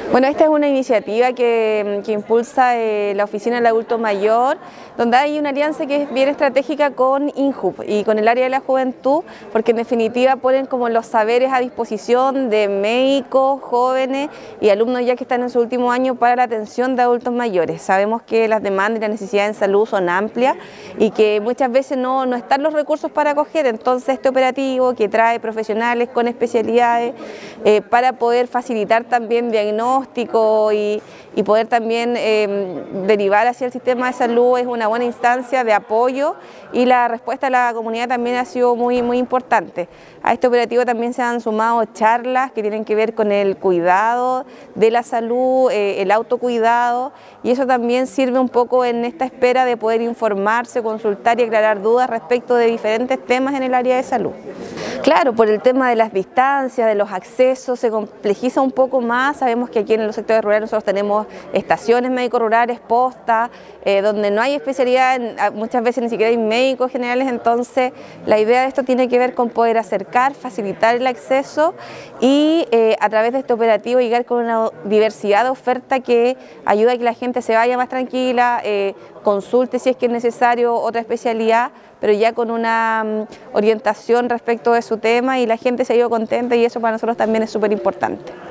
Bueno, esta es una iniciativa que impulsa la Oficina del Adulto Mayor, donde hay una alianza que es bien estratégica con INJUV y con el área de la juventud, porque en definitiva ponen como los saberes a disposición de médicos, jóvenes y alumnos ya que están en su último año para la atención de adultos mayores. Sabemos que las demandas y las necesidades en salud son amplias y que muchas veces no están los recursos para acoger, entonces este operativo que trae profesionales con especialidades para poder facilitar también diagnósticos y poder también derivar hacia el sistema de salud es una buena instancia de apoyo y la respuesta de la comunidad también ha sido muy importante. A este operativo también se han sumado charlas que tienen que ver con el cuidado de la salud, el autocuidado, y eso también sirve un poco en esta espera de poder informarse, consultar y aclarar dudas respecto de diferentes temas en el área de salud. Claro, por el tema de las distancias, de los accesos, se complejiza un poco más. Sabemos que aquí en los sectores rurales nosotros tenemos estaciones médico-rurales, postas, donde no hay especialidad, muchas veces ni siquiera hay médicos generales, entonces la idea de esto tiene que ver con poder acercar, facilitar el acceso y a través de este operativo llegar con una diversidad de oferta que ayuda a que la gente se vaya más tranquila, consulte si es que es necesario otra especialidad, pero ya con una orientación respecto de su tema y la gente se ha ido contenta y eso para nosotros también es súper importante.